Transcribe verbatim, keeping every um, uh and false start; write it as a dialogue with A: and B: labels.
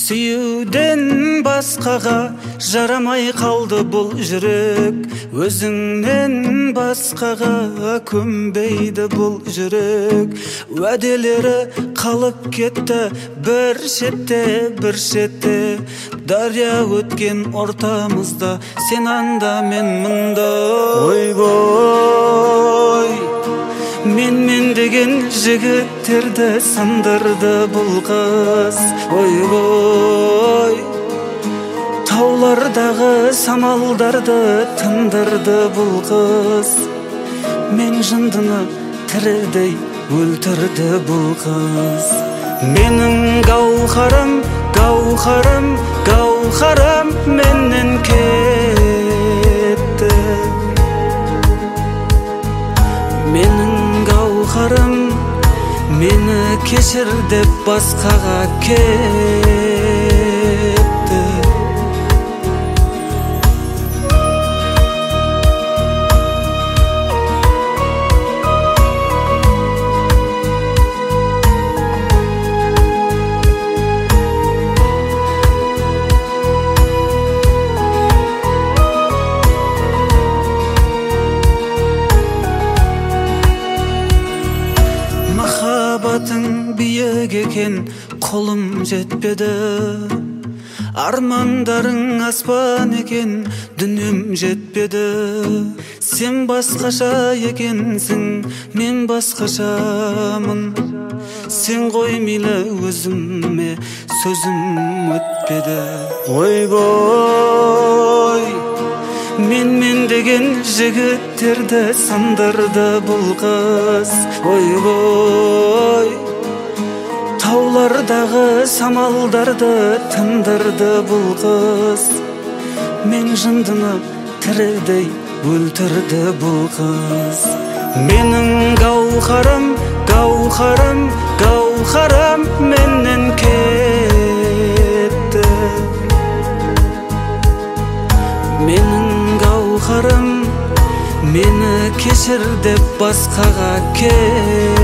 A: Сүйүүден басқаға жарамай қалды бұл жүрек, өзіңнен басқаға көнбейді бұл жүрек. Уәделері қалып кетті бір шетте, бір шетте. Дария өткен ортамызда, сен анда, мен мұнда. Ойбой, мен-мен деген жігіттерді сындырды бұл қыз. Ойбой, таулардағы самалдарды тындырды бұл қыз. Мен жындыны тірідей өлтірді бұл қыз. Менің гауһарым, гауһарым, гауһарым менен кетті. Менің гауһарым мені кешір деп басқаға кетті. Махаббатың биік екен, қолым жетпеді. Армандарың аспан екен, дүнием жетпеді. Сен басқаша екенсің, мен басқашамын. Сен ғой мейлі өзіме, сөзім өтпеді. Ойбой, мен-мен деген жігіттерді сындырды бұл қыз. Ойбой, таулардағы самалдарды тындырды бұл қыз. Мен жындыны тірідей өлтірді бұл қыз. Менің гауһарым, гауһарым, гауһарым менен кетті. Менің гауһарым мені кешір деп басқаға кетті.